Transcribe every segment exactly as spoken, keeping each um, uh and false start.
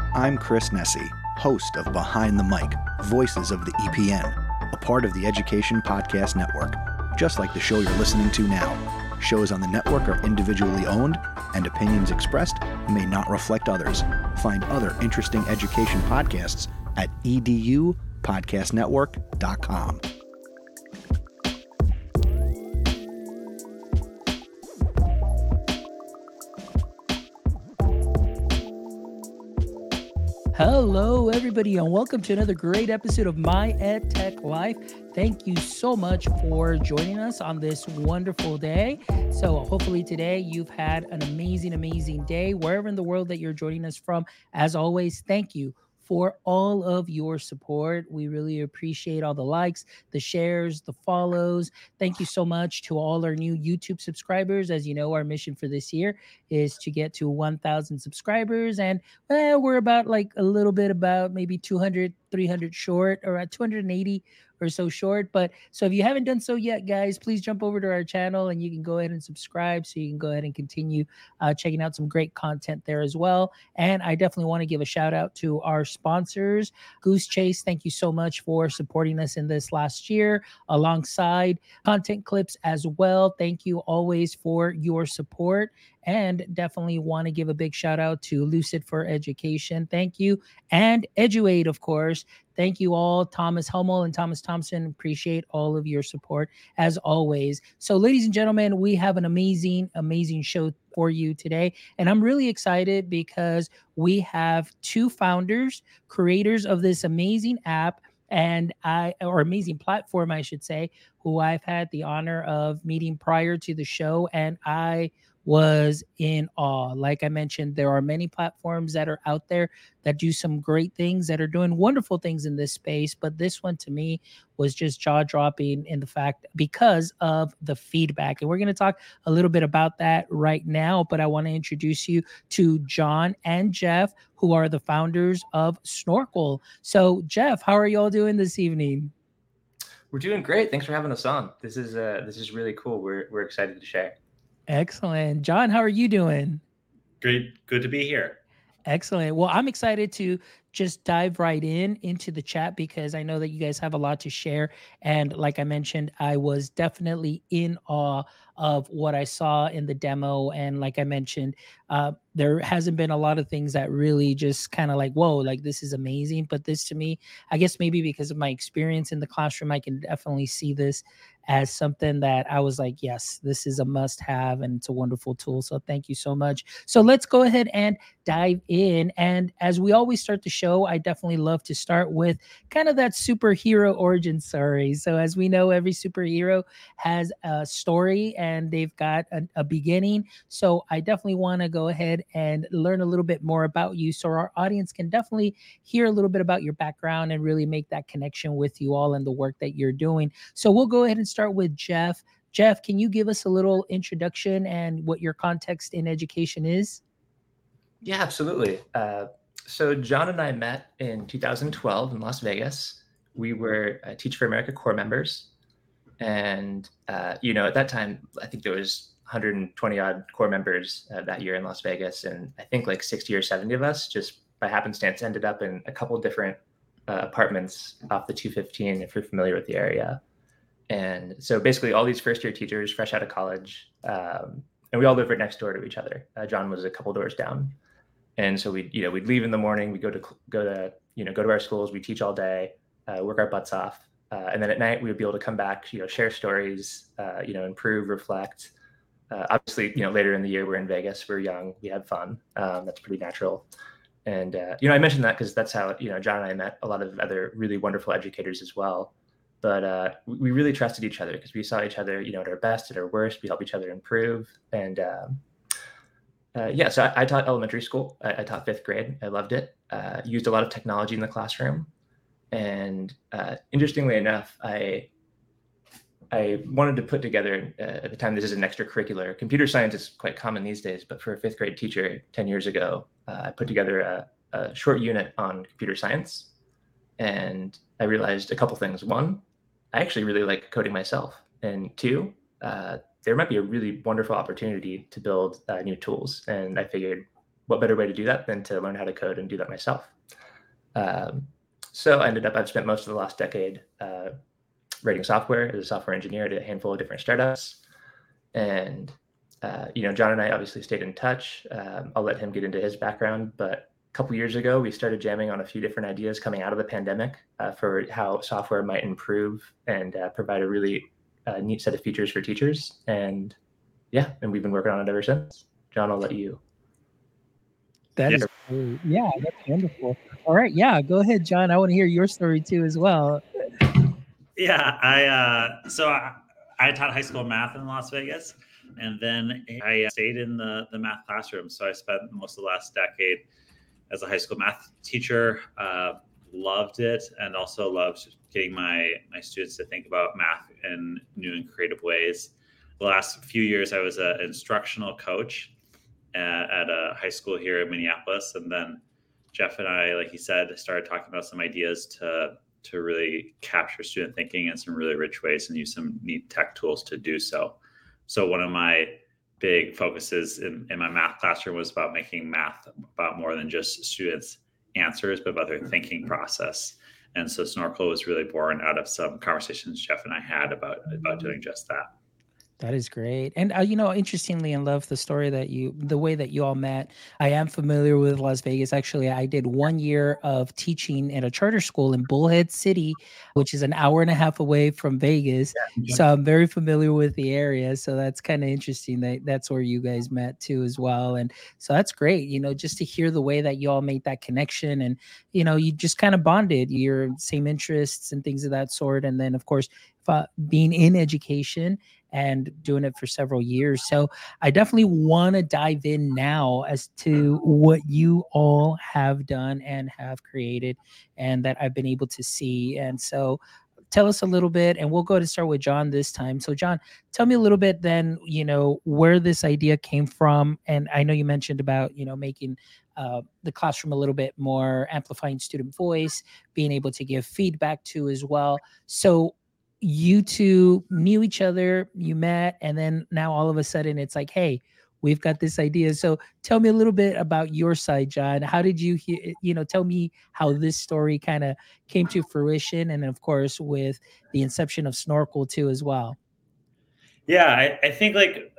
I'm Chris Nesi, host of Behind the Mic, Voices of the E P N, a part of the Education Podcast Network, just like the show you're listening to now. Shows on the network are individually owned, and opinions expressed may not reflect others. Find other interesting education podcasts at e d u podcast network dot com. Hello, everybody, and welcome to another great episode of My Ed Tech Life. Thank you so much for joining us on this wonderful day. So hopefully today you've had an amazing, amazing day, wherever in the world that you're joining us from. As always, thank you for all of your support. We really appreciate all the likes, the shares, the follows. Thank you so much to all our new YouTube subscribers. As you know, our mission for this year is to get to one thousand subscribers. And eh, we're about like a little bit about maybe two hundred, three hundred short, or at two hundred eighty or so short. But so if you haven't done so yet, guys, please jump over to our channel and you can go ahead and subscribe so you can go ahead and continue uh, checking out some great content there as well. And I definitely want to give a shout out to our sponsors, Goose Chase. Thank you so much for supporting us in this last year alongside Content Clips as well. Thank you always for your support. And definitely want to give a big shout out to Lucid for Education. Thank you. And Eduate, of course. Thank you all, Thomas Hummel and Thomas Thompson. Appreciate all of your support as always. So, ladies and gentlemen, we have an amazing, amazing show for you today. And I'm really excited because we have two founders, creators of this amazing app, and I, or amazing platform, I should say, who I've had the honor of meeting prior to the show. And I was in awe. Like I mentioned, there are many platforms that are out there that do some great things, that are doing wonderful things in this space. But this one to me was just jaw dropping in the fact because of the feedback. And we're going to talk a little bit about that right now. But I want to introduce you to John and Jeff, who are the founders of Snorkel. So Jeff, how are you all doing this evening? We're doing great. Thanks for having us on. This is uh, this is really cool. We're we're excited to share. Excellent. John, how are you doing? Great. Good to be here. Excellent. Well, I'm excited to just dive right in into the chat because I know that you guys have a lot to share. And like I mentioned, I was definitely in awe of what I saw in the demo. And like I mentioned, uh, there hasn't been a lot of things that really just kind of like, whoa, like this is amazing. But this to me, I guess maybe because of my experience in the classroom, I can definitely see this as something that I was like, yes, this is a must have and it's a wonderful tool. So thank you so much. So let's go ahead and dive in. And as we always start the show, I definitely love to start with kind of that superhero origin story. So as we know, every superhero has a story and they've got a, a beginning. So I definitely want to go ahead and learn a little bit more about you so our audience can definitely hear a little bit about your background and really make that connection with you all and the work that you're doing. So we'll go ahead and start with Jeff. Jeff, can you give us a little introduction and what your context in education is? Yeah, absolutely. Uh, so John and I met in two thousand twelve in Las Vegas. We were uh, Teach for America core members. And, uh, you know, at that time, I think there was one hundred twenty odd core members uh, that year in Las Vegas. And I think like sixty or seventy of us just by happenstance ended up in a couple different uh, apartments off the two fifteen, if you're familiar with the area. And so basically all these first year teachers fresh out of college, um, and we all lived right next door to each other. Uh, John was a couple doors down. And so we, you know, we'd leave in the morning, we go to, go to, you know, go to our schools, we teach all day, uh, work our butts off. Uh, and then at night we would be able to come back, you know, share stories, uh, you know, improve, reflect. Uh, obviously, you know, later in the year, we're in Vegas, we're young, we had fun. Um, that's pretty natural. And, uh, you know, I mentioned that because that's how, you know, John and I met a lot of other really wonderful educators as well. But uh, we really trusted each other because we saw each other, you know, at our best, at our worst. We helped each other improve. And um, uh, yeah, so I, I taught elementary school. I, I taught fifth grade. I loved it. Uh, used a lot of technology in the classroom. And uh, interestingly enough, I I wanted to put together, uh, at the time, this is an extracurricular. Computer science is quite common these days, but for a fifth grade teacher ten years ago, uh, I put together a, a short unit on computer science. And I realized a couple things. One, I actually really like coding myself. And two, uh, there might be a really wonderful opportunity to build uh, new tools. And I figured, what better way to do that than to learn how to code and do that myself? Um, so I ended up, I've spent most of the last decade uh, writing software as a software engineer at a handful of different startups. And, uh, you know, John and I obviously stayed in touch. Um, I'll let him get into his background, but a couple years ago, we started jamming on a few different ideas coming out of the pandemic uh, for how software might improve and uh, provide a really uh, neat set of features for teachers. And yeah, and we've been working on it ever since. John, I'll let you. That yeah. is great. Yeah, that's wonderful. All right. Yeah, go ahead, John. I want to hear your story too as well. Yeah, I uh, so I, I taught high school math in Las Vegas, and then I stayed in the, the math classroom. So I spent most of the last decade as a high school math teacher. Uh, loved it, and also loved getting my my students to think about math in new and creative ways. The last few years, I was an instructional coach at, at a high school here in Minneapolis, and then Jeff and I, like he said, started talking about some ideas to to really capture student thinking in some really rich ways and use some neat tech tools to do so. So one of my big focuses in, in my math classroom was about making math about more than just students' answers, but about their thinking process. And so Snorkel was really born out of some conversations Jeff and I had about, about doing just that. That is great. And, uh, you know, interestingly, I love the story that you, the way that you all met. I am familiar with Las Vegas. Actually, I did one year of teaching at a charter school in Bullhead City, which is an hour and a half away from Vegas. Yeah. So I'm very familiar with the area. So that's kind of interesting that that's where you guys met too as well. And so that's great, you know, just to hear the way that you all made that connection and, you know, you just kind of bonded your same interests and things of that sort. And then, of course, uh, being in education and doing it for several years. So I definitely want to dive in now as to what you all have done and have created and that I've been able to see. And so tell us a little bit, and we'll go to start with John this time. So John, tell me a little bit then, you know, where this idea came from. And I know you mentioned about, you know, making uh, the classroom a little bit more amplifying student voice, being able to give feedback to as well. So you two knew each other, you met, and then now all of a sudden it's like, hey, we've got this idea. So tell me a little bit about your side, John. How did you, you know, tell me how this story kind of came to fruition, and of course with the inception of Snorkel too as well. Yeah, I, I think like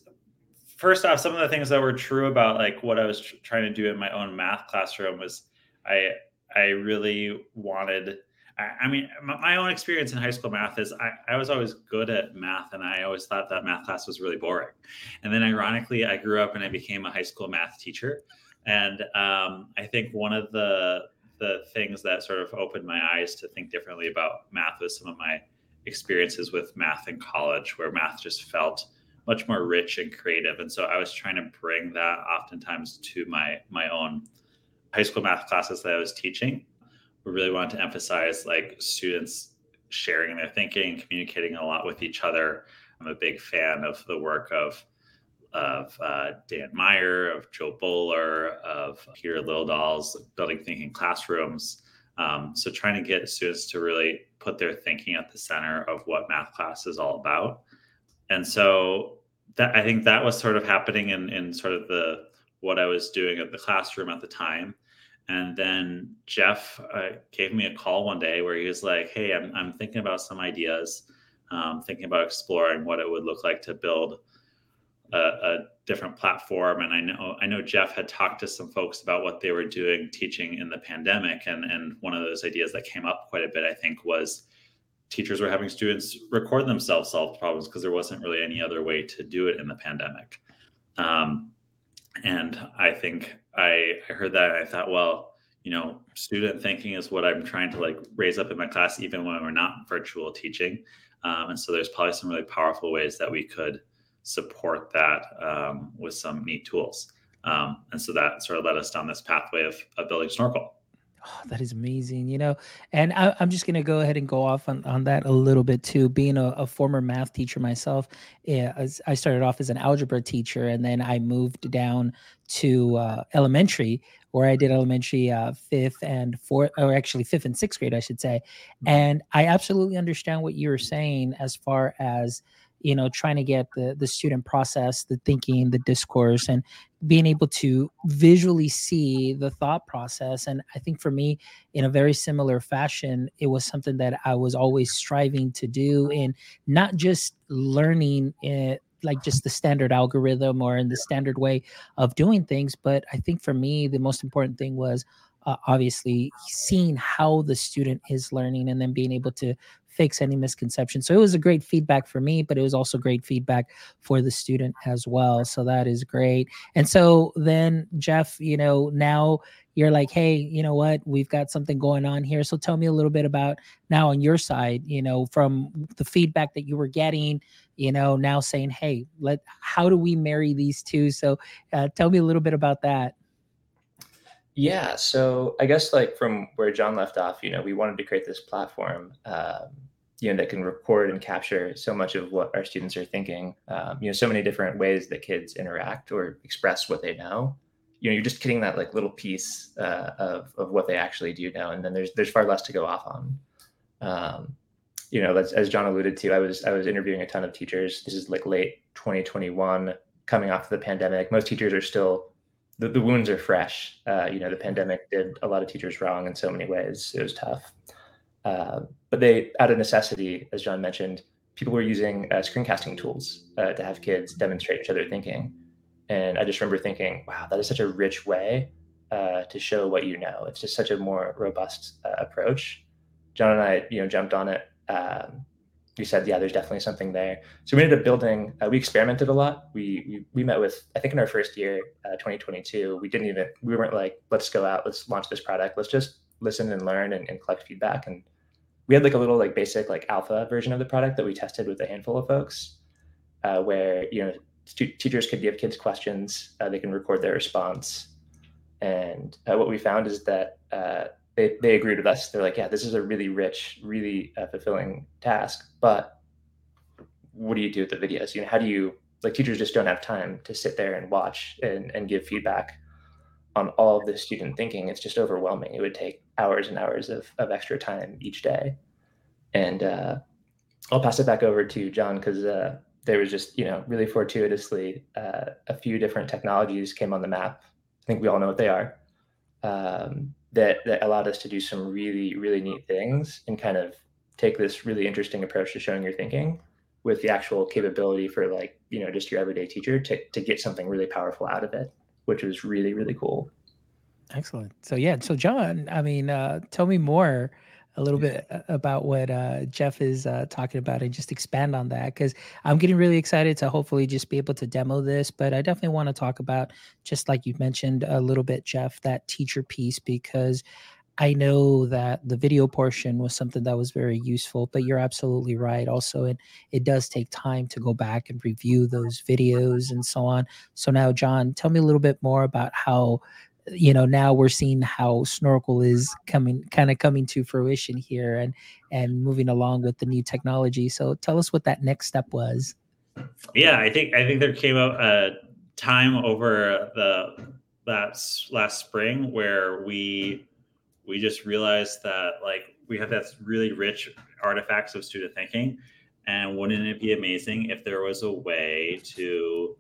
first off, some of the things that were true about like what I was tr- trying to do in my own math classroom was I I really wanted. I mean, my own experience in high school math is I, I was always good at math, and I always thought that math class was really boring. And then ironically, I grew up and I became a high school math teacher. And um, I think one of the the things that sort of opened my eyes to think differently about math was some of my experiences with math in college, where math just felt much more rich and creative. And so I was trying to bring that oftentimes to my my own high school math classes that I was teaching. We really wanted to emphasize like students sharing their thinking, communicating a lot with each other. I'm a big fan of the work of of uh, Dan Meyer, of Joe Bowler, of Peter Lildahl's Building Thinking Classrooms. Um, so trying to get students to really put their thinking at the center of what math class is all about. And so that I think that was sort of happening in, in sort of the what I was doing at the classroom at the time. And then Jeff uh, gave me a call one day where he was like, hey, I'm, I'm thinking about some ideas, um, thinking about exploring what it would look like to build a, a different platform. And I know I know Jeff had talked to some folks about what they were doing teaching in the pandemic. And, and one of those ideas that came up quite a bit, I think, was teachers were having students record themselves solve problems because there wasn't really any other way to do it in the pandemic. Um, And I think I, I heard that and I thought, well, you know, student thinking is what I'm trying to like raise up in my class, even when we're not virtual teaching. Um, and so there's probably some really powerful ways that we could support that um, with some neat tools. Um, and so that sort of led us down this pathway of, of building Snorkel. Oh, that is amazing, you know, and I, I'm just going to go ahead and go off on, on that a little bit too. Being a, a former math teacher myself, yeah, as I started off as an algebra teacher, and then I moved down to uh, elementary, where I did elementary uh, fifth and fourth, or actually fifth and sixth grade, I should say. And I absolutely understand what you were saying as far as, you know, trying to get the the student process, the thinking, the discourse, and being able to visually see the thought process. And I think for me, in a very similar fashion, it was something that I was always striving to do, in not just learning it like just the standard algorithm or in the standard way of doing things. But I think for me, the most important thing was uh, obviously seeing how the student is learning and then being able to fix any misconception. So it was a great feedback for me, but it was also great feedback for the student as well. So that is great. And so then, Jeff, you know, now you're like, hey, you know what, we've got something going on here. So tell me a little bit about now on your side, you know, from the feedback that you were getting, you know, now saying, hey, let, how do we marry these two? So uh, tell me a little bit about that. Yeah, so I guess like from where John left off, you know, we wanted to create this platform, um, you know, that can record and capture so much of what our students are thinking. Um, you know, so many different ways that kids interact or express what they know. You know, you're just getting that like little piece uh, of of what they actually do know, and then there's there's far less to go off on. Um, you know, as, as John alluded to, I was I was interviewing a ton of teachers. This is like late twenty twenty-one, coming off the pandemic. Most teachers are still The, the wounds are fresh. Uh, you know, the pandemic did a lot of teachers wrong in so many ways. It was tough. Uh, but they, out of necessity, as John mentioned, people were using uh, screencasting tools uh, to have kids demonstrate each other thinking. And I just remember thinking, wow, that is such a rich way uh, to show what you know. It's just such a more robust uh, approach. John and I, you know, jumped on it. Um, we said, yeah, there's definitely something there. So we ended up building, uh, we experimented a lot. We, we we met with, I think in our first year, uh, twenty twenty-two, we didn't even, we weren't like, let's go out, let's launch this product. Let's just listen and learn and, and collect feedback. And we had like a little like basic like alpha version of the product that we tested with a handful of folks uh, where, you know, st- teachers could give kids questions, uh, they can record their response. And uh, what we found is that uh, They, they agreed with us. They're like, yeah, this is a really rich, really uh, fulfilling task, but what do you do with the videos? You know, how do you, like teachers just don't have time to sit there and watch and, and give feedback on all of the student thinking. It's just overwhelming. It would take hours and hours of, of extra time each day. And uh, I'll pass it back over to John because uh, there was just, you know, really fortuitously uh, a few different technologies came on the map. I think we all know what they are. Um, that that allowed us to do some really, really neat things and kind of take this really interesting approach to showing your thinking with the actual capability for like, you know, just your everyday teacher to, to get something really powerful out of it, which was really, really cool. Excellent. So yeah, so John, I mean, uh, tell me more a little bit about what uh, Jeff is uh, talking about and just expand on that, because I'm getting really excited to hopefully just be able to demo this. But I definitely want to talk about, just like you mentioned a little bit, Jeff, that teacher piece, because I know that the video portion was something that was very useful, but you're absolutely right. Also, it, it does take time to go back and review those videos and so on. So now, John, tell me a little bit more about how, you know, now we're seeing how Snorkel is coming, kind of coming to fruition here and, and moving along with the new technology. So tell us what that next step was. Yeah, I think, I think there came a, a time over the, that last spring where we, we just realized that like we have that really rich artifacts of student thinking. And wouldn't it be amazing if there was a way to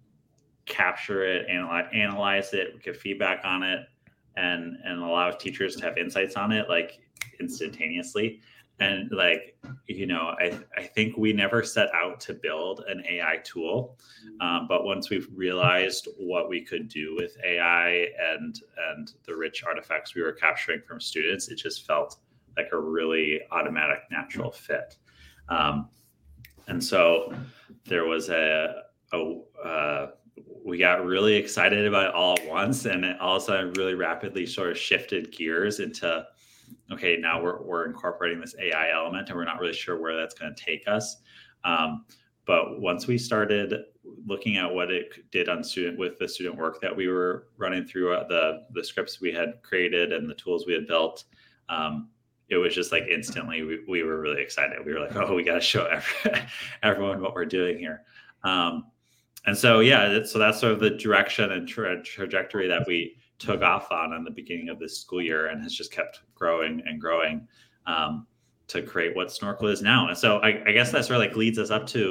capture it, analyze, analyze it, give feedback on it, and and allow teachers to have insights on it like instantaneously. And like, you know, I I think we never set out to build an A I tool, um, but once we've realized what we could do with A I and and the rich artifacts we were capturing from students, it just felt like a really automatic, natural fit. Um, and so there was a a uh, we got really excited about it all at once, and it all of a sudden really rapidly sort of shifted gears into, okay, now we're we're incorporating this A I element, and we're not really sure where that's going to take us. Um, but once we started looking at what it did on student with the student work that we were running through, uh, the the scripts we had created and the tools we had built, um, it was just like instantly we, we were really excited. We were like, oh, we got to show every, everyone what we're doing here. Um, And so, yeah, so that's sort of the direction and tra- trajectory that we took off on in the beginning of this school year, and has just kept growing and growing um, to create what Snorkel is now. And so I, I guess that sort of like leads us up to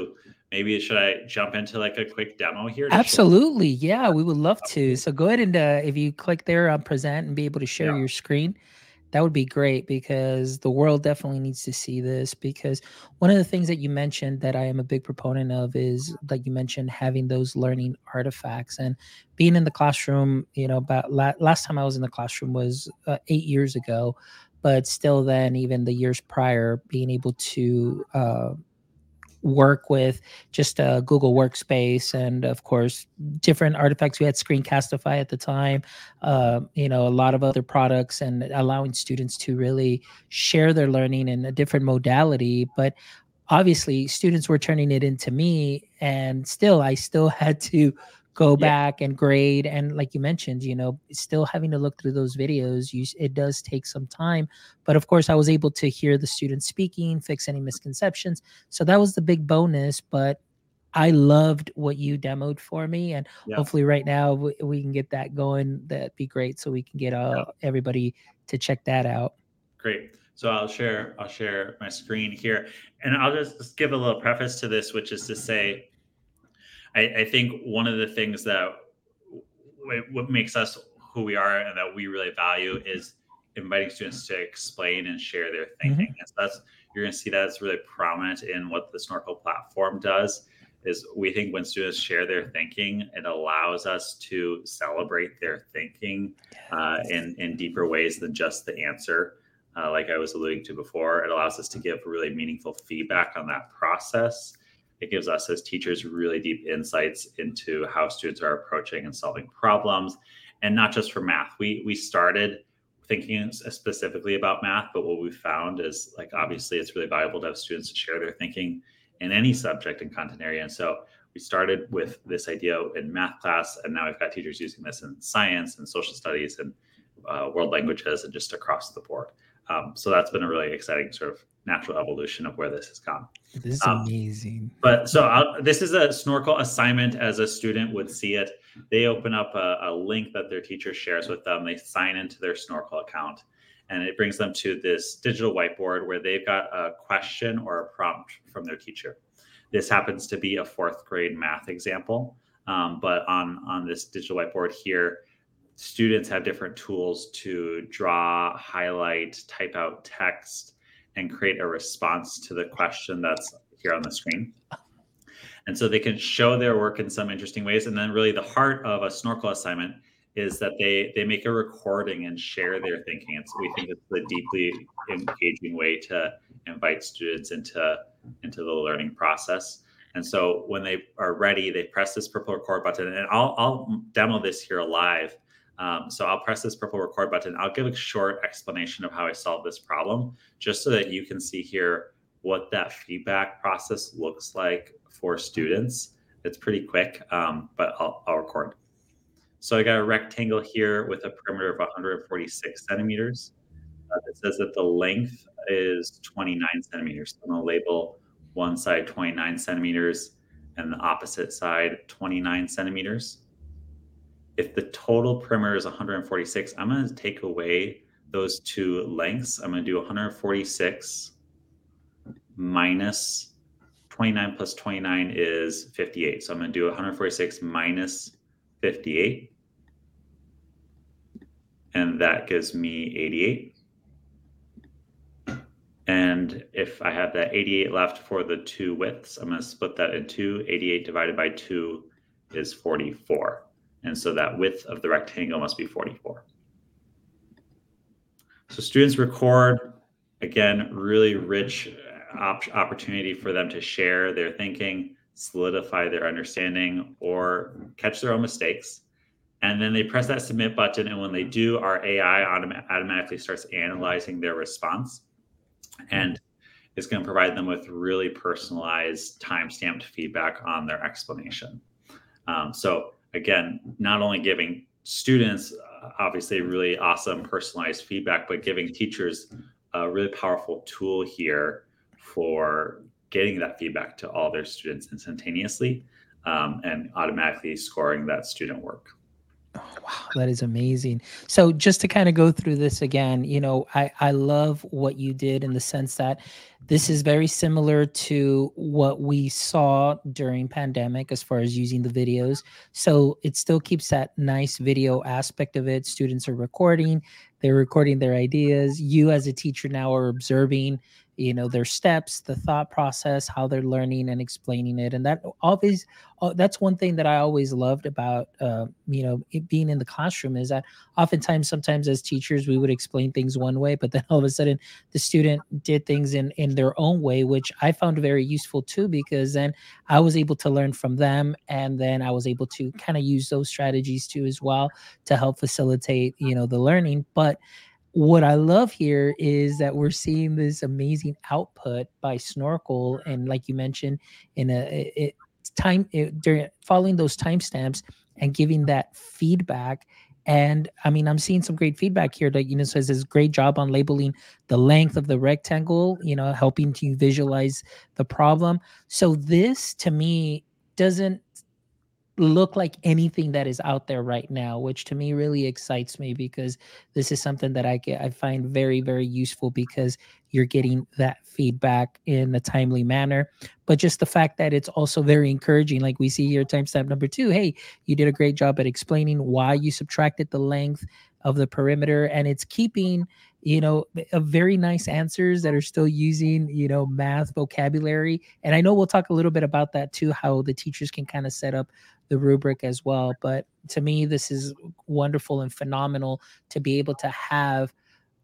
maybe should I jump into like a quick demo here? Absolutely. Yeah, we would love to. So go ahead and uh, if you click there on present and be able to share Yeah. your screen, that would be great because the world definitely needs to see this. Because one of the things that you mentioned that I am a big proponent of is, like you mentioned, having those learning artifacts and being in the classroom. You know, about la- last time I was in the classroom was uh, eight years ago, but still, then even the years prior, being able to uh, work with just a Google Workspace and, of course, different artifacts. We had Screencastify at the time, uh, you know, a lot of other products, and allowing students to really share their learning in a different modality. But obviously, students were turning it into me, and still, I still had to go Yeah. back and grade. And like you mentioned, you know, still having to look through those videos, you, it does take some time. But of course, I was able to hear the students speaking, fix any misconceptions. So that was the big bonus. But I loved what you demoed for me, and Yeah. hopefully right now we, we can get that going. That'd be great, so we can get uh, everybody to check that out. Great. So I'll share I'll share my screen here, and I'll just, just give a little preface to this, which is to say, I, I think one of the things that w- what makes us who we are and that we really value is inviting students to explain and share their thinking. Mhm. And so that's, you're going to see that it's really prominent in what the Snorkel platform does. Is we think when students share their thinking, it allows us to celebrate their thinking uh, in in deeper ways than just the answer. Uh, like I was alluding to before, it allows us to give really meaningful feedback on that process. It gives us as teachers really deep insights into how students are approaching and solving problems, and not just for math. We we started thinking specifically about math, but what we found is, like, obviously it's really valuable to have students share their thinking in any subject and content area. And so we started with this idea in math class, and now we've got teachers using this in science and social studies and uh, world languages and just across the board. Um, so that's been a really exciting sort of natural evolution of where this has gone. This is Um, amazing. But so I'll, this is a Snorkel assignment as a student would see it. They open up a, a link that their teacher shares with them. They sign into their Snorkel account, and it brings them to this digital whiteboard where they've got a question or a prompt from their teacher. This happens to be a fourth grade math example, um, but on, on this digital whiteboard here, students have different tools to draw, highlight, type out text, and create a response to the question that's here on the screen. And so they can show their work in some interesting ways. And then really the heart of a Snorkel assignment is that they they make a recording and share their thinking. And so we think it's a deeply engaging way to invite students into, into the learning process. And so when they are ready, they press this purple record button. And I'll, I'll demo this here live. Um, so I'll press this purple record button. I'll give a short explanation of how I solved this problem, just so that you can see here what that feedback process looks like for students. It's pretty quick, um, but I'll, I'll record. So I got a rectangle here with a perimeter of one hundred forty-six centimeters. Uh, it says that the length is twenty-nine centimeters. So I'm going to label one side twenty-nine centimeters and the opposite side twenty-nine centimeters. If the total perimeter is one hundred forty-six, I'm going to take away those two lengths. I'm going to do one hundred forty-six minus twenty-nine plus twenty-nine is fifty-eight. So I'm going to do one hundred forty-six minus fifty-eight. And that gives me eighty-eight. And if I have that eighty-eight left for the two widths, I'm going to split that in two. eighty-eight divided by two is forty-four. And so that width of the rectangle must be forty-four. So students record, again, really rich op- opportunity for them to share their thinking, solidify their understanding, or catch their own mistakes. And then they press that submit button. And when they do, our A I autom- automatically starts analyzing their response. And it's going to provide them with really personalized, time-stamped feedback on their explanation. Um, so again, not only giving students uh, obviously really awesome personalized feedback, but giving teachers a really powerful tool here for getting that feedback to all their students instantaneously, um, and automatically scoring that student work. Oh, wow, that is amazing. So just to kind of go through this again, you know, I, I love what you did in the sense that this is very similar to what we saw during pandemic as far as using the videos. So it still keeps that nice video aspect of it. Students are recording, they're recording their ideas. You as a teacher now are observing, you know, their steps, the thought process, how they're learning and explaining it. And that always oh, that's one thing that I always loved about, uh, you know, it being in the classroom is that oftentimes, sometimes as teachers, we would explain things one way, but then all of a sudden the student did things in, in their own way, which I found very useful too, because then I was able to learn from them. And then I was able to kind of use those strategies too, as well, to help facilitate, you know, the learning. But what I love here is that we're seeing this amazing output by Snorkel, and like you mentioned, in a it, time it, during following those timestamps and giving that feedback. And I mean, I'm seeing some great feedback here that, you know, says this great job on labeling the length of the rectangle, you know, helping to visualize the problem. So this to me doesn't look like anything that is out there right now, which to me really excites me, because this is something that I get I find very, very useful, because you're getting that feedback in a timely manner. But just the fact that it's also very encouraging, like we see here, timestamp number two, hey, you did a great job at explaining why you subtracted the length of the perimeter, and it's keeping, you know, a very nice answers that are still using, you know, math vocabulary. And I know we'll talk a little bit about that too, how the teachers can kind of set up the rubric as well. But to me, this is wonderful and phenomenal to be able to have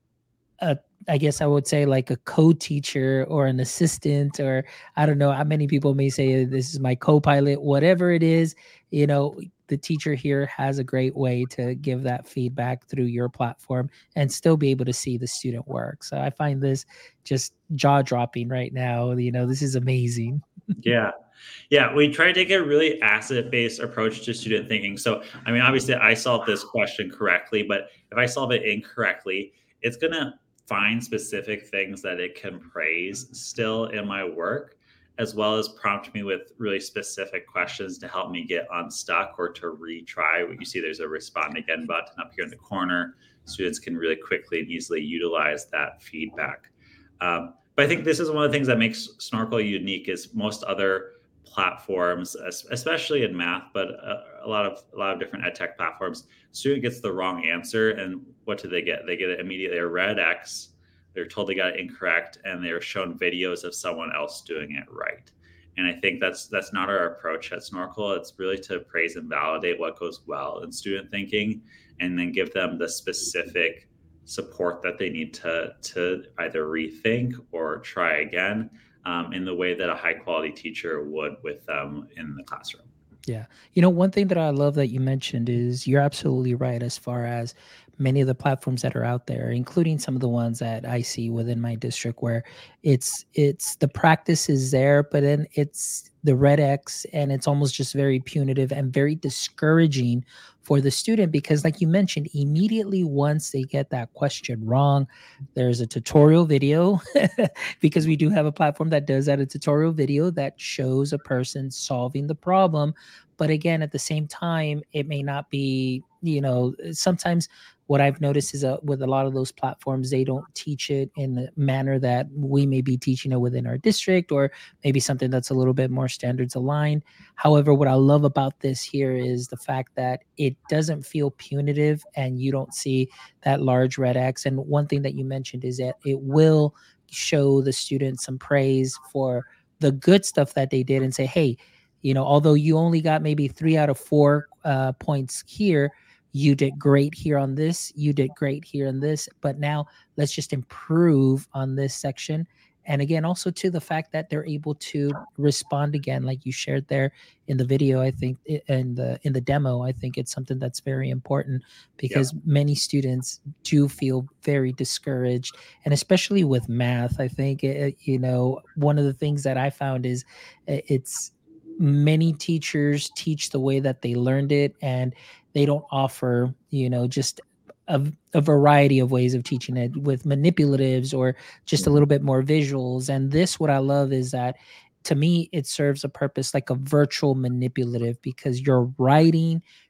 a, I guess I would say like a co-teacher or an assistant, or I don't know how many people may say this is my co-pilot, whatever it is, you know, the teacher here has a great way to give that feedback through your platform and still be able to see the student work. So I find this just jaw dropping right now. You know, this is amazing. Yeah. Yeah. We try to take a really asset based approach to student thinking. So, I mean, obviously, I solved this question correctly, but if I solve it incorrectly, it's going to find specific things that it can praise still in my work, as well as prompt me with really specific questions to help me get unstuck or to retry. What you see, there's a respond again button up here in the corner. Students can really quickly and easily utilize that feedback. Um, but I think this is one of the things that makes Snorkel unique. Is most other platforms, especially in math, but a, a lot of a lot of different ed tech platforms, student gets the wrong answer, and what do they get? They get it immediately a red X. They're told they got it incorrect, and they're shown videos of someone else doing it right. And I think that's that's not our approach at Snorkel. It's really to praise and validate what goes well in student thinking, and then give them the specific support that they need to to either rethink or try again, um, in the way that a high quality teacher would with them in the classroom. Yeah. You know, one thing that I love that you mentioned is you're absolutely right as far as many of the platforms that are out there, including some of the ones that I see within my district, where it's it's the practice is there, but then it's the red X, and it's almost just very punitive and very discouraging for the student, because like you mentioned, immediately once they get that question wrong, there's a tutorial video because we do have a platform that does that, a tutorial video that shows a person solving the problem. But again, at the same time, it may not be, you know, sometimes what I've noticed is uh, with a lot of those platforms, they don't teach it in the manner that we may be teaching it within our district, or maybe something that's a little bit more standards aligned. However, what I love about this here is the fact that it doesn't feel punitive, and you don't see that large red X. And one thing that you mentioned is that it will show the students some praise for the good stuff that they did, and say, hey, you know, although you only got maybe three out of four uh, points here, you did great here on this, you did great here on this, but now let's just improve on this section. And again, also to the fact that they're able to respond again, like you shared there in the video, I think, in the in the demo, I think it's something that's very important, because yeah. many students do feel very discouraged, and especially with math. I think, it, you know, one of the things that I found is it's many teachers teach the way that they learned it, and they don't offer, you know, just a, a variety of ways of teaching it with manipulatives or just a little bit more visuals. And this, what I love is that, to me, it serves a purpose like a virtual manipulative, because you're writing,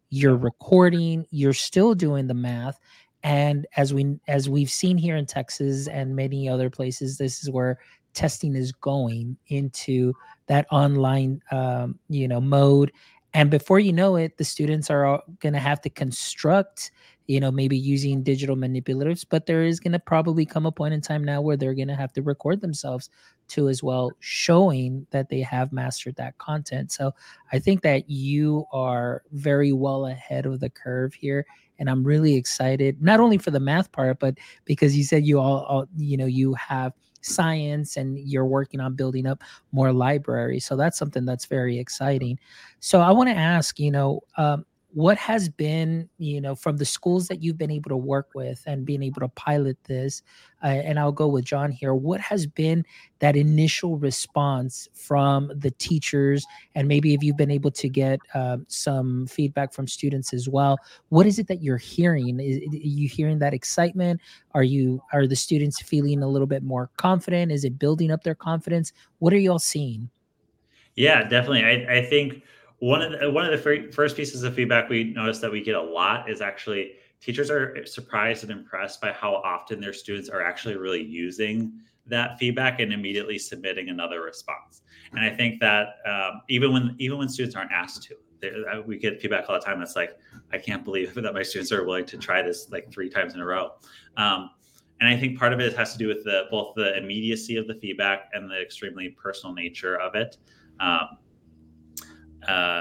you're recording, you're still doing the math. And as we as we've seen here in Texas and many other places, this is where testing is going into that online um, you know, mode. And before you know it, the students are going to have to construct, you know, maybe using digital manipulatives, but there is going to probably come a point in time now where they're going to have to record themselves too as well, showing that they have mastered that content. So I think that you are very well ahead of the curve here. And I'm really excited, not only for the math part, but because you said you all, all you know, you have science and you're working on building up more libraries. So that's something that's very exciting. So I want to ask, you know, um, what has been, you know, from the schools that you've been able to work with and being able to pilot this, uh, and I'll go with John here, what has been that initial response from the teachers? And maybe if you've been able to get uh, some feedback from students as well, what is it that you're hearing? Is, are you hearing that excitement? Are you, are the students feeling a little bit more confident? Is it building up their confidence? What are y'all seeing? Yeah, definitely. I, I think one of the, one of the first pieces of feedback we noticed that we get a lot is actually teachers are surprised and impressed by how often their students are actually really using that feedback and immediately submitting another response. And I think that um, even when even when students aren't asked to, we get feedback all the time that's like, I can't believe that my students are willing to try this like three times in a row. Um, and I think part of it has to do with the both the immediacy of the feedback and the extremely personal nature of it. Um, uh,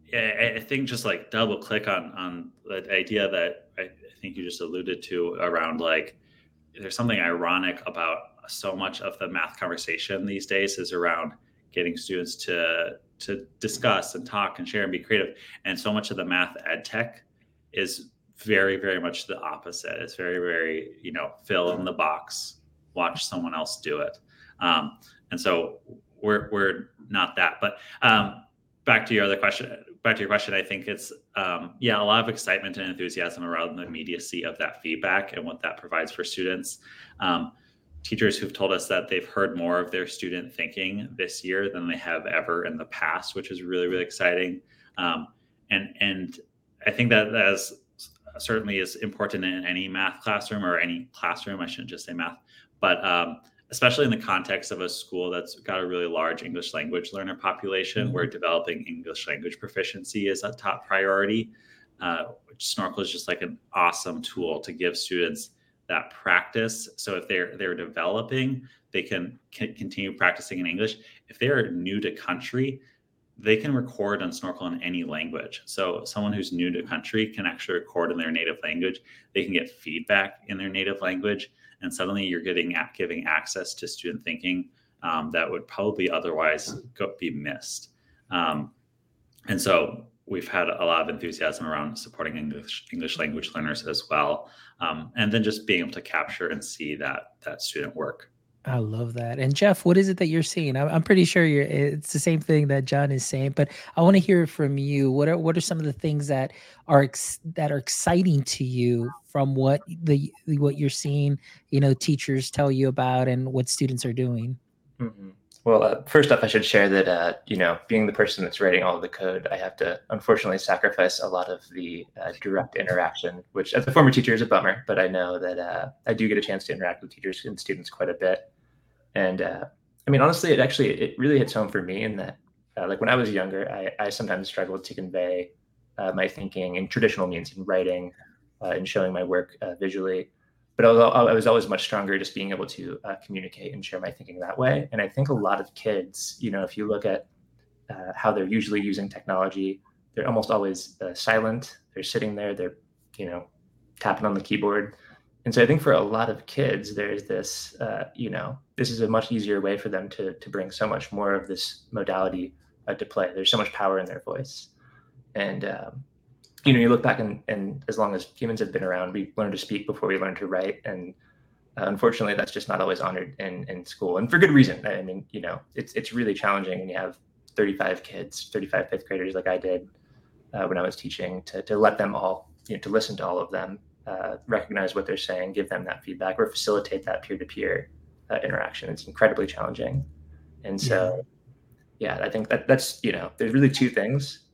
I, I think just like double click on on the idea that I, I think you just alluded to around like there's something ironic about so much of the math conversation these days is around getting students to to discuss and talk and share and be creative, and so much of the math ed tech is very very much the opposite. It's very very you know fill in the box, watch someone else do it, um, and so we're we're not that. But um, back to your other question. Back to your question, I think it's um, yeah, a lot of excitement and enthusiasm around the immediacy of that feedback and what that provides for students. Um, teachers who've told us that they've heard more of their student thinking this year than they have ever in the past, which is really really exciting. Um, and and I think that that is certainly is important in any math classroom or any classroom. I shouldn't just say math, but um, especially in the context of a school that's got a really large English language learner population, mm-hmm. where developing English language proficiency is a top priority. Uh, which Snorkel is just like an awesome tool to give students that practice. So if they're they're developing, they can, can continue practicing in English. If they're new to country, they can record on Snorkel in any language. So someone who's new to country can actually record in their native language. They can get feedback in their native language. And suddenly you're getting giving access to student thinking um, that would probably otherwise go, be missed. Um, and so we've had a lot of enthusiasm around supporting English English language learners as well. Um, and then just being able to capture and see that that student work. I love that. And Jeff, what is it that you're seeing? I'm, I'm pretty sure you're, it's the same thing that John is saying, but I want to hear it from you. What are what are some of the things that are ex, that are exciting to you from what the what you're seeing, you know, teachers tell you about and what students are doing? Mm-hmm. Well, uh, first off, I should share that, uh, you know, being the person that's writing all of the code, I have to unfortunately sacrifice a lot of the uh, direct interaction, which as a former teacher is a bummer, but I know that uh, I do get a chance to interact with teachers and students quite a bit. And uh, I mean, honestly, it actually, it really hits home for me in that, uh, like when I was younger, I, I sometimes struggled to convey uh, my thinking in traditional means, in writing uh, and showing my work uh, visually. But I was, I was always much stronger just being able to uh, communicate and share my thinking that way. And I think a lot of kids, you know, if you look at uh, how they're usually using technology, they're almost always uh, silent. They're sitting there, they're, you know, tapping on the keyboard. And so I think for a lot of kids, there's this, uh, you know, this is a much easier way for them to to bring so much more of this modality uh, to play. There's so much power in their voice. And, um, you know, you look back and, and as long as humans have been around, we learn to speak before we learn to write. And uh, unfortunately, that's just not always honored in, in school, and for good reason. I mean, you know, it's it's really challenging when you have thirty-five kids, thirty-five fifth graders like I did uh, when I was teaching, to to let them all, you know, to listen to all of them, uh, recognize what they're saying, give them that feedback, or facilitate that peer-to-peer uh, interaction. It's incredibly challenging. And so, yeah, yeah I think that that's, you know, there's really two things.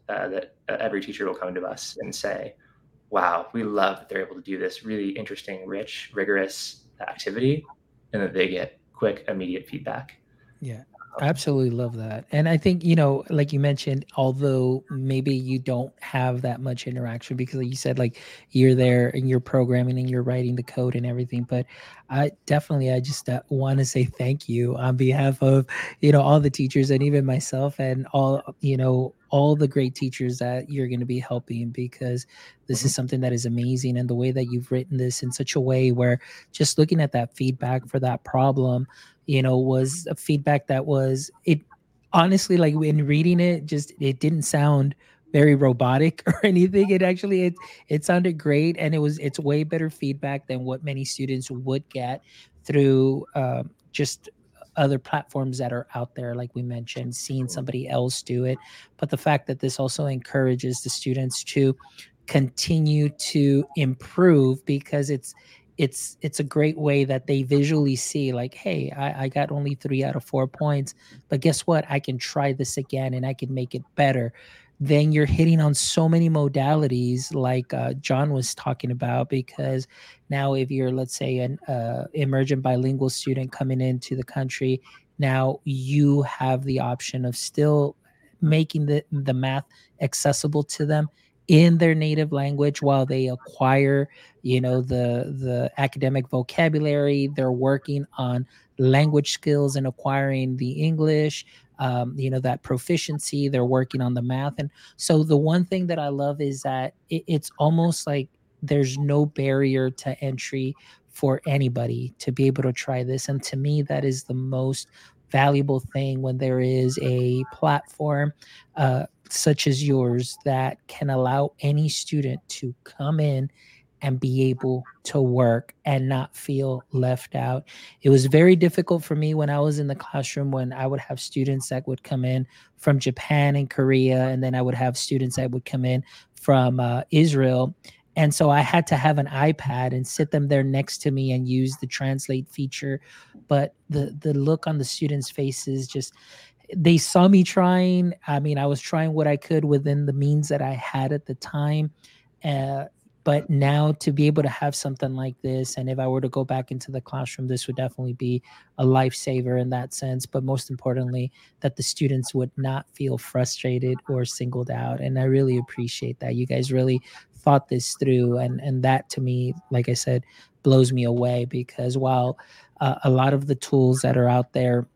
uh, that uh, every teacher will come to us and say, wow, we love that they're able to do this really interesting, rich, rigorous activity, and that they get quick, immediate feedback. Yeah, I absolutely love that. And I think, you know, like you mentioned, although maybe you don't have that much interaction because like you said, like you're there and you're programming and you're writing the code and everything. But I definitely, I just uh, want to say thank you on behalf of, you know, all the teachers and even myself and all, you know, all the great teachers that you're going to be helping, because this Mhm. is something that is amazing. And the way that you've written this in such a way where just looking at that feedback for that problem, you know, was a feedback that was it honestly, like when reading it, just it didn't sound very robotic or anything. It actually it it sounded great, and it was it's way better feedback than what many students would get through um, just other platforms that are out there, like we mentioned, seeing somebody else do it. But the fact that this also encourages the students to continue to improve, because it's it's it's a great way that they visually see like, hey, I, I got only three out of four points, but guess what, I can try this again and I can make it better. Then you're hitting on so many modalities like uh, John was talking about, because now if you're, let's say, an uh, emergent bilingual student coming into the country, now you have the option of still making the, the math accessible to them in their native language while they acquire, you know, the the academic vocabulary. They're working on language skills and acquiring the English, um, you know, that proficiency. They're working on the math. And so the one thing that I love is that it, it's almost like there's no barrier to entry for anybody to be able to try this. And to me, that is the most valuable thing when there is a platform uh, such as yours that can allow any student to come in and be able to work and not feel left out. It was very difficult for me when I was in the classroom, when I would have students that would come in from Japan and Korea, and then I would have students that would come in from uh, Israel. And so I had to have an iPad and sit them there next to me and use the translate feature. But the the look on the students' faces, just they saw me trying. I mean, I was trying what I could within the means that I had at the time. Uh, but now to be able to have something like this, and if I were to go back into the classroom, this would definitely be a lifesaver in that sense. But most importantly, that the students would not feel frustrated or singled out. And I really appreciate that. You guys really thought this through. And, and that to me, like I said, blows me away, because while uh, a lot of the tools that are out there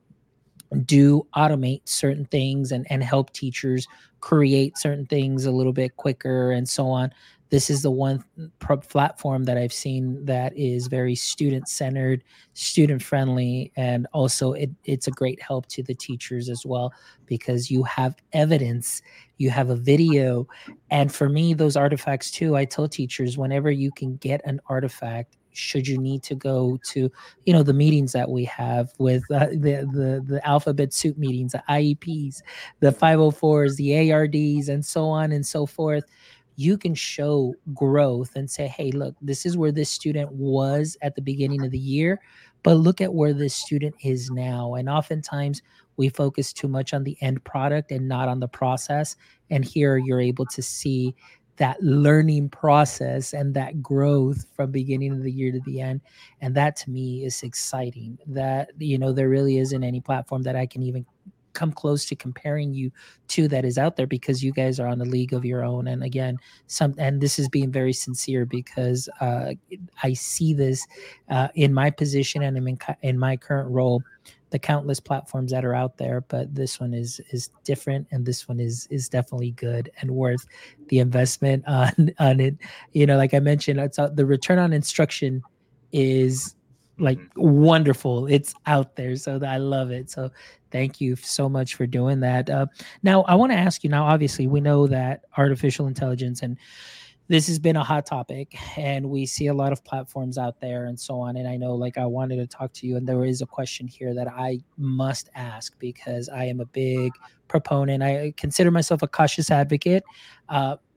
do automate certain things and, and help teachers create certain things a little bit quicker and so on, this is the one pro- platform that I've seen that is very student centered, student friendly, and also it, it's a great help to the teachers as well, because you have evidence, you have a video. And for me, those artifacts too, I tell teachers, whenever you can get an artifact, should you need to go to, you know, the meetings that we have with uh, the, the the alphabet soup meetings, the I E Ps, the five oh fours, the A R Ds, and so on and so forth, you can show growth and say, hey, look, this is where this student was at the beginning of the year, but look at where this student is now. And oftentimes we focus too much on the end product and not on the process. And here you're able to see that learning process and that growth from beginning of the year to the end. And that to me is exciting, that, you know, there really isn't any platform that I can even come close to comparing you to that is out there, because you guys are on a league of your own. And again, some, and this is being very sincere, because uh, I see this uh, in my position and in, in my current role, the countless platforms that are out there, but this one is is different, and this one is is definitely good and worth the investment on on it. You know, like I mentioned, it's uh, the return on instruction is like wonderful. It's out there, so I love it. So thank you so much for doing that. Uh, now I want to ask you. Now, obviously, we know that artificial intelligence and this has been a hot topic, and we see a lot of platforms out there and so on. And I know, like, I wanted to talk to you, and there is a question here that I must ask, because I am a big proponent. I consider myself a cautious advocate. Uh,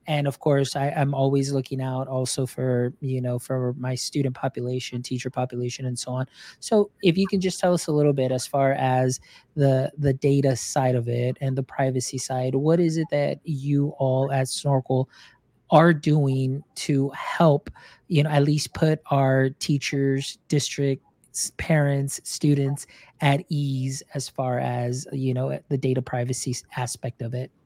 And of course, I, I'm always looking out also for, you know, for my student population, teacher population, and so on. So if you can just tell us a little bit as far as the the data side of it and the privacy side, what is it that you all at Snorkel are doing to help, you know, at least put our teachers, district, parents, students at ease as far as, you know, the data privacy aspect of it?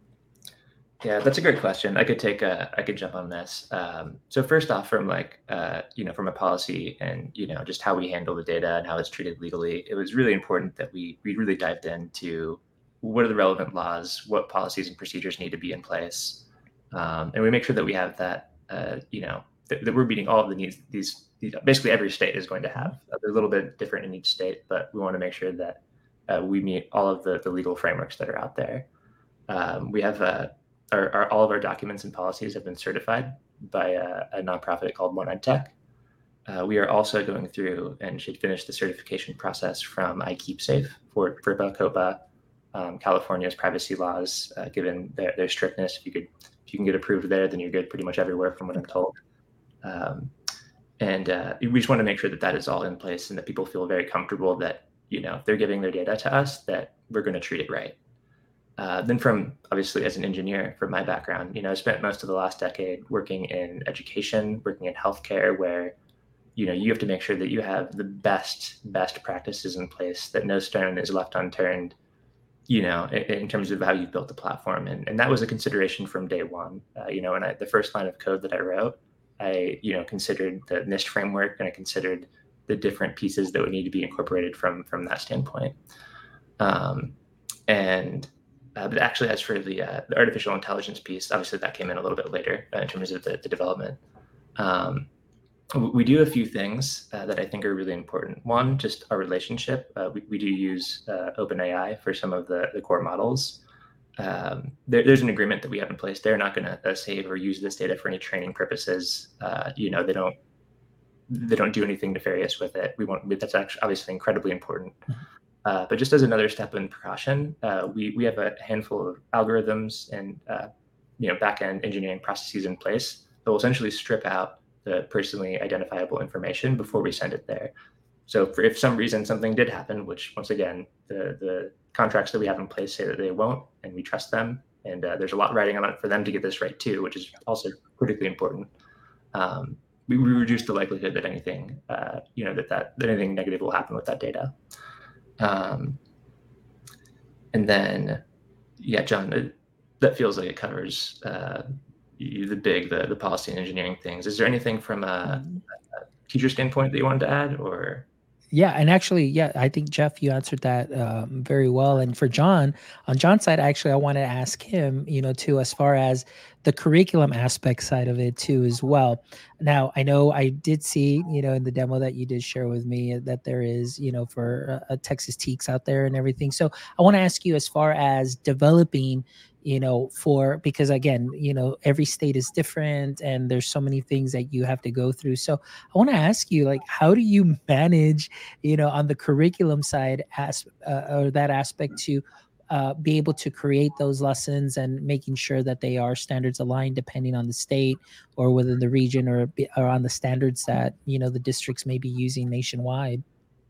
Yeah, that's a great question. I could take a, I could jump on this. Um, so first off, from like, uh, you know, from a policy and, you know, just how we handle the data and how it's treated legally, it was really important that we, we really dived into what are the relevant laws, what policies and procedures need to be in place. Um, and we make sure that we have that, uh, you know, th- that we're meeting all of the needs, these, these, basically every state is going to have. Uh, they're a little bit different in each state, but we want to make sure that uh, we meet all of the, the legal frameworks that are out there. Um, we have a, Our, our, all of our documents and policies have been certified by a, a nonprofit called One Ed Tech. Uh, we are also going through and should finish the certification process from iKeepSafe for FERPA, COPA, um, California's privacy laws, uh, given their, their strictness. If you could, if you can get approved there, then you're good pretty much everywhere from what I'm told. Um, and uh, we just want to make sure that that is all in place and that people feel very comfortable that, you know, if they're giving their data to us, that we're going to treat it right. Uh, then from, obviously, as an engineer, from my background, you know, I spent most of the last decade working in education, working in healthcare, where, you know, you have to make sure that you have the best, best practices in place, that no stone is left unturned, you know, in, in terms of how you've built the platform. And, and that was a consideration from day one. Uh, you know, and I, the first line of code that I wrote, I, you know, considered the NIST framework, and I considered the different pieces that would need to be incorporated from, from that standpoint. Um, and Uh, but actually, as for the, uh, the artificial intelligence piece, obviously that came in a little bit later uh, in terms of the, the development. Um, we do a few things uh, that I think are really important. One, just our relationship. Uh, we, we do use uh, OpenAI for some of the, the core models. Um, there, there's an agreement that we have in place. They're not going to uh, save or use this data for any training purposes. Uh, you know, they don't they don't do anything nefarious with it. We want that's actually obviously incredibly important. Uh, but just as another step in precaution, uh, we we have a handful of algorithms and uh, you know back-end engineering processes in place that will essentially strip out the personally identifiable information before we send it there. So for, if some reason something did happen, which once again the the contracts that we have in place say that they won't, and we trust them, and uh, there's a lot riding on it for them to get this right too, which is also critically important. Um, we, we reduce the likelihood that anything uh, you know that, that that anything negative will happen with that data. Um, and then, yeah, John, it, that feels like it covers uh, the big, the, the policy and engineering things. Is there anything from a, a teacher standpoint that you wanted to add, or? Yeah, and actually, yeah, I think Jeff, you answered that um, very well. And for John, on John's side, actually, I want to ask him, you know, too, as far as the curriculum aspect side of it too, as well. Now, I know I did see, you know, in the demo that you did share with me that there is, you know, for uh, Texas T E K S out there and everything. So I want to ask you as far as developing, you know, for, because again, you know, every state is different and there's so many things that you have to go through. So I want to ask you, like, how do you manage, you know, on the curriculum side, as, uh, or that aspect to uh, be able to create those lessons and making sure that they are standards aligned depending on the state or within the region, or, or on the standards that, you know, the districts may be using nationwide?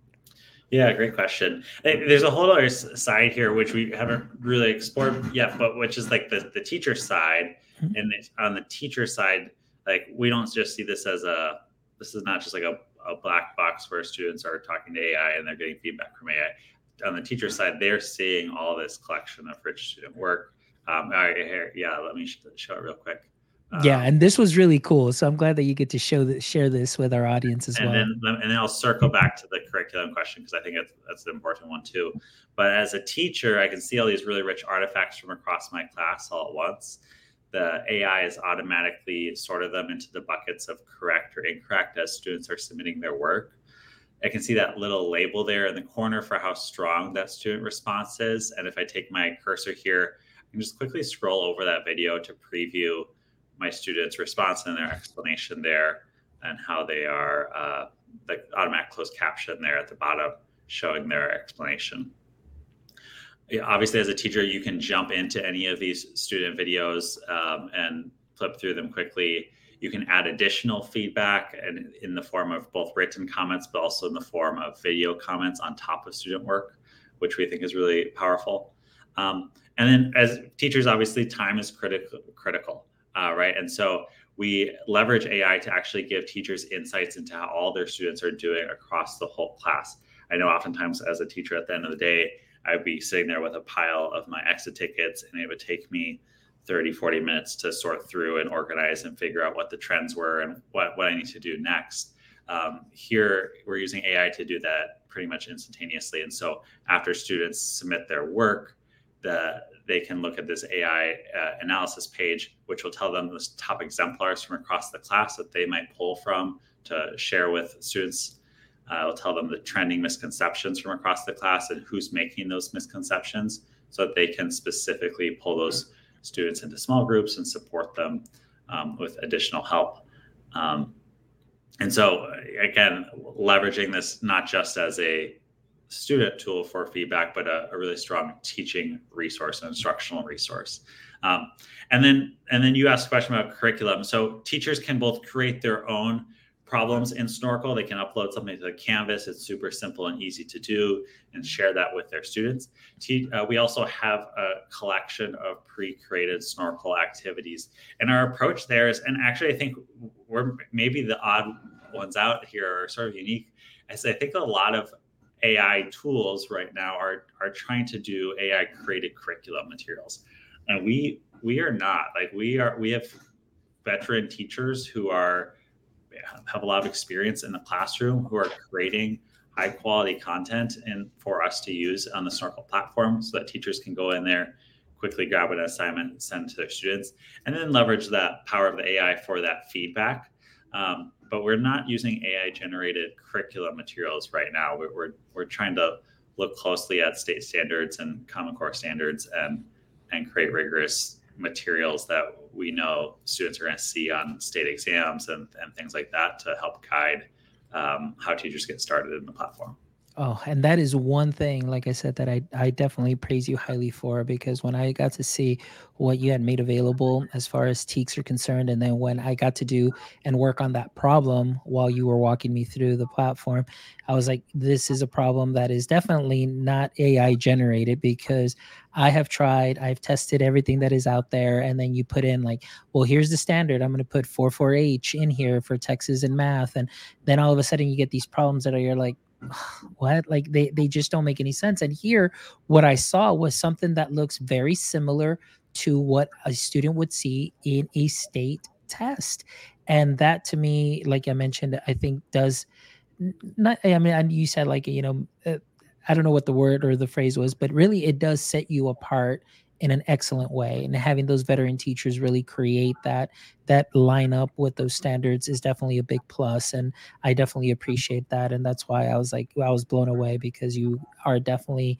Yeah, great question. There's a whole other side here which we haven't really explored yet, but which is like the, the teacher side. Mm-hmm. And on the teacher side, like we don't just see this as a, this is not just like a, a black box where students are talking to A I and they're getting feedback from A I. On the teacher side, they're seeing all this collection of rich student work. Um, all right, here, yeah, let me show it real quick. Um, yeah, and this was really cool. So I'm glad that you get to show that, share this with our audience as and well. Then, and then I'll circle back to the curriculum question because I think that's, that's an important one too. But as a teacher, I can see all these really rich artifacts from across my class all at once. The A I has automatically sorted them into the buckets of correct or incorrect as students are submitting their work. I can see that little label there in the corner for how strong that student response is. And if I take my cursor here, I can just quickly scroll over that video to preview my students' response and their explanation there, and how they are, uh, the automatic closed caption there at the bottom showing their explanation. obviously, as a teacher, you can jump into any of these student videos um, and flip through them quickly. You can add additional feedback and in the form of both written comments, but also in the form of video comments on top of student work, which we think is really powerful. Um, and then as teachers, obviously, time is critical, critical, uh, right? And so we leverage A I to actually give teachers insights into how all their students are doing across the whole class. I know oftentimes as a teacher at the end of the day, I'd be sitting there with a pile of my exit tickets, and it would take me thirty, forty minutes to sort through and organize and figure out what the trends were and what, what I need to do next. Um, here, we're using A I to do that pretty much instantaneously. And so after students submit their work, the, they can look at this A I uh, analysis page, which will tell them the top exemplars from across the class that they might pull from to share with students. Uh, it'll tell them the trending misconceptions from across the class and who's making those misconceptions so that they can specifically pull those students into small groups and support them um, with additional help. Um, and so, again, leveraging this not just as a student tool for feedback, but a, a really strong teaching resource, an instructional resource. Um, and then, and then you asked a question about curriculum. So teachers can both create their own problems in Snorkel. They can upload something to the Canvas. It's super simple and easy to do and share that with their students. Uh, we also have a collection of pre-created Snorkel activities. And our approach there is, and actually I think we're maybe the odd ones out here are sort of unique, as I think a lot of A I tools right now are, are trying to do A I created curriculum materials. And we we are not. Like we are, we have veteran teachers who are have a lot of experience in the classroom who are creating high quality content and for us to use on the Snorkel platform so that teachers can go in there, quickly grab an assignment, send to their students, and then leverage that power of the A I for that feedback. Um, but we're not using A I generated curriculum materials right now. We're, we're, we're trying to look closely at state standards and Common Core standards and, and create rigorous materials that we know students are going to see on state exams and, and things like that to help guide um, how teachers get started in the platform. Oh, and that is one thing, like I said, that I, I definitely praise you highly for, because when I got to see what you had made available as far as T E Ks are concerned, and then when I got to do and work on that problem while you were walking me through the platform, I was like, this is a problem that is definitely not A I generated, because I have tried, I've tested everything that is out there, and then you put in like, well, here's the standard. I'm going to put four four H in here for Texas and math. And then all of a sudden you get these problems that are, you're like, what? Like they, they just don't make any sense. And here, what I saw was something that looks very similar to what a student would see in a state test. And that to me, like I mentioned, I think does not, I mean, and you said like, you know, uh, I don't know what the word or the phrase was, but really it does set you apart in an excellent way. And having those veteran teachers really create that, that line up with those standards is definitely a big plus. And I definitely appreciate that. And that's why I was like, I was blown away, because you are definitely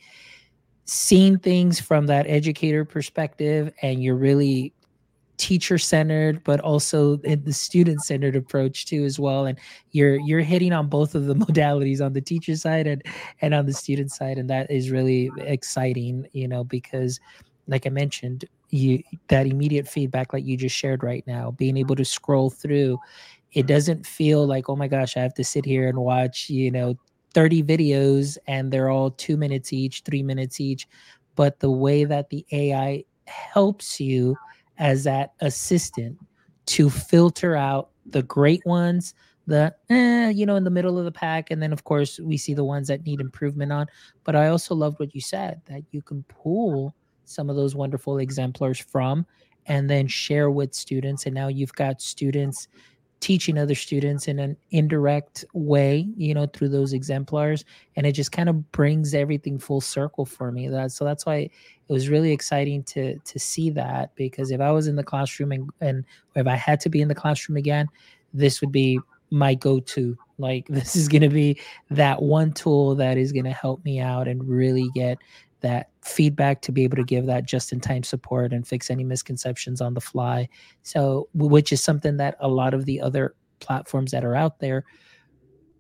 seeing things from that educator perspective, and you're really teacher centered, but also in the student centered approach too, as well. And you're, you're hitting on both of the modalities on the teacher side and, and on the student side. And that is really exciting, you know, because like I mentioned, you, that immediate feedback like you just shared right now, being able to scroll through, it doesn't feel like, oh my gosh, I have to sit here and watch, you know, thirty videos and they're all two minutes each, three minutes each. But the way that the A I helps you as that assistant to filter out the great ones, the, eh, you know, in the middle of the pack. And then of course we see the ones that need improvement on. But I also loved what you said, that you can pull some of those wonderful exemplars from and then share with students. And now you've got students teaching other students in an indirect way, you know, through those exemplars. And it just kind of brings everything full circle for me. That, so that's why it was really exciting to, to see that, because if I was in the classroom and, and if I had to be in the classroom again, this would be my go-to. Like, this is going to be that one tool that is going to help me out and really get that feedback to be able to give that just-in-time support and fix any misconceptions on the fly. So, which is something that a lot of the other platforms that are out there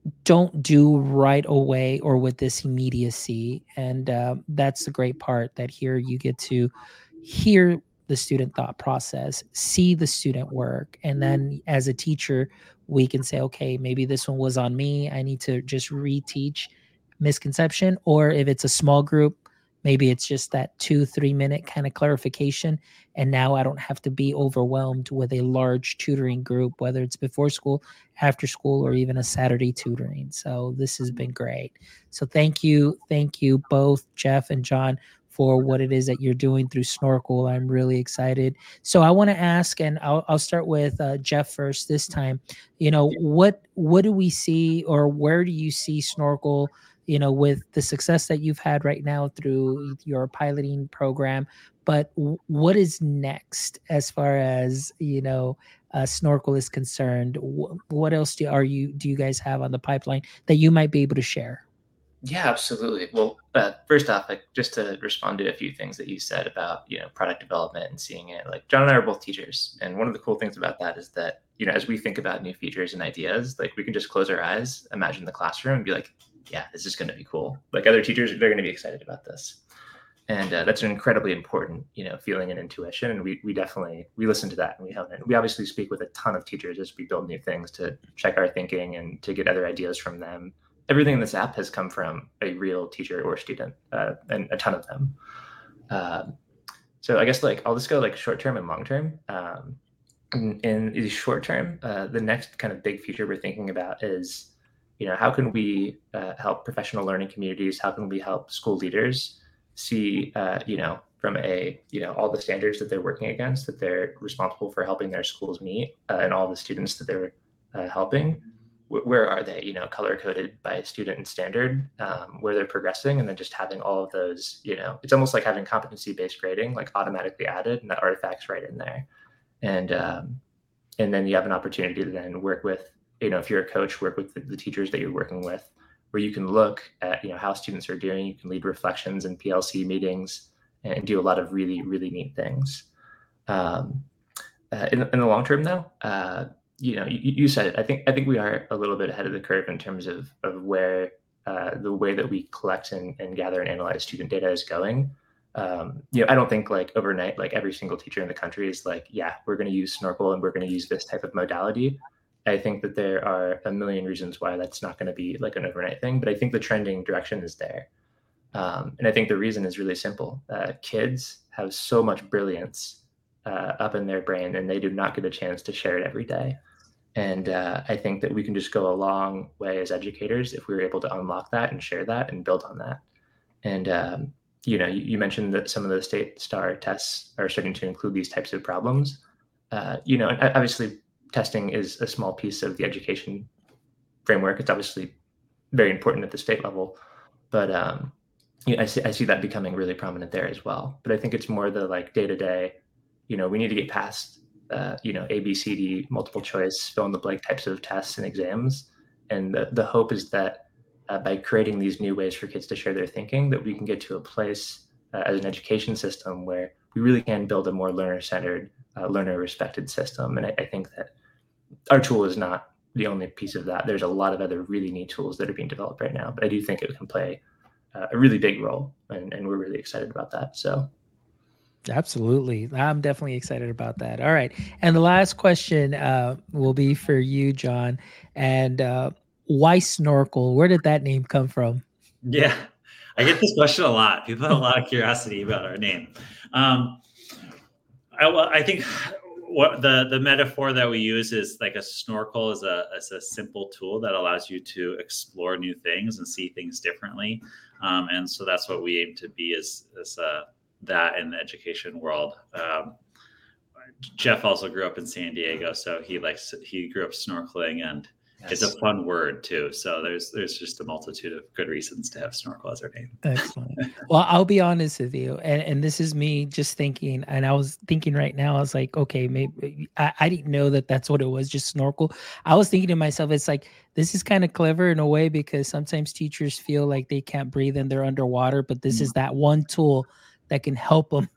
don't do right away or with this immediacy. And uh, that's the great part, that here you get to hear the student thought process, see the student work. And then as a teacher, we can say, okay, maybe this one was on me. I need to just reteach misconception. Or if it's a small group, maybe it's just that two, three minute kind of clarification. And now I don't have to be overwhelmed with a large tutoring group, whether it's before school, after school, or even a Saturday tutoring. So this has been great. So thank you. Thank you both, Jeff and John, for what it is that you're doing through Snorkel. I'm really excited. So I want to ask, and I'll, I'll start with uh, Jeff first this time. You know, what what do we see, or where do you see Snorkel, you know, with the success that you've had right now through your piloting program? But w- what is next as far as, you know, uh, Snorkel is concerned? W- what else do are you do you guys have on the pipeline that you might be able to share? Yeah, absolutely. Well, uh, first off, like just to respond to a few things that you said about, you know, product development and seeing it, like John and I are both teachers. And one of the cool things about that is that, you know, as we think about new features and ideas, like we can just close our eyes, imagine the classroom and be like, yeah, this is going to be cool. Like other teachers, they're going to be excited about this. And uh, that's an incredibly important, you know, feeling and intuition. And we we definitely, we listen to that and we hone it. We obviously speak with a ton of teachers as we build new things to check our thinking and to get other ideas from them. Everything in this app has come from a real teacher or student, uh, and a ton of them. Um, so I guess like I'll just go like short term and long term. Um, in, in the short term, uh, the next kind of big feature we're thinking about is, you know, how can we uh, help professional learning communities? How can we help school leaders see, uh, you know, from a, you know, all the standards that they're working against, that they're responsible for helping their schools meet, uh, and all the students that they're uh, helping, where are they, you know, color coded by student and standard, um, where they're progressing, and then just having all of those, you know, it's almost like having competency based grading, like automatically added, and the artifacts right in there. And, um, and then you have an opportunity to then work with, you know, if you're a coach, work with the, the teachers that you're working with, where you can look at, you know, how students are doing. You can lead reflections and P L C meetings and do a lot of really, really neat things. Um, uh, in, in the long term though, uh, you know, you, you said it. I think I think we are a little bit ahead of the curve in terms of of where uh, the way that we collect and, and gather and analyze student data is going. Um, you know, I don't think like overnight, like every single teacher in the country is like, yeah, we're going to use Snorkel and we're going to use this type of modality. I think that there are a million reasons why that's not going to be like an overnight thing, but I think the trending direction is there. Um, and I think the reason is really simple. Uh, kids have so much brilliance uh, up in their brain, and they do not get a chance to share it every day. And uh, I think that we can just go a long way as educators if we were able to unlock that and share that and build on that. And, um, you know, you, you mentioned that some of the state star tests are starting to include these types of problems. Uh, you know, and obviously testing is a small piece of the education framework. It's obviously very important at the state level, but um, you know, I see, I see that becoming really prominent there as well. But I think it's more the like day-to-day, you know, we need to get past Uh, you know, A, B, C, D, multiple choice, fill in the blank types of tests and exams. And the, the hope is that uh, by creating these new ways for kids to share their thinking, that we can get to a place uh, as an education system where we really can build a more learner-centered, uh, learner-respected system. And I, I think that our tool is not the only piece of that. There's a lot of other really neat tools that are being developed right now, but I do think it can play uh, a really big role, and, and we're really excited about that. So. Absolutely. I'm definitely excited about that. All right. And the last question uh, will be for you, John. And uh, why Snorkel? Where did that name come from? Yeah, I get this question a lot. People have a lot of curiosity about our name. Um, I, well, I think what the, the metaphor that we use is like a snorkel is a, is a simple tool that allows you to explore new things and see things differently. Um, and so that's what we aim to be is, is a, that in the education world. Um, Jeff also grew up in San Diego, so he likes he grew up snorkeling, and yes. It's a fun word too. So there's there's just a multitude of good reasons to have Snorkel as our name. Excellent. Well, I'll be honest with you, and, and this is me just thinking, and I was thinking right now, I was like, okay, maybe I, I didn't know that that's what it was, just Snorkel. I was thinking to myself, it's like, this is kind of clever in a way, because sometimes teachers feel like they can't breathe and they're underwater, but this mm-hmm. is that one tool that can help them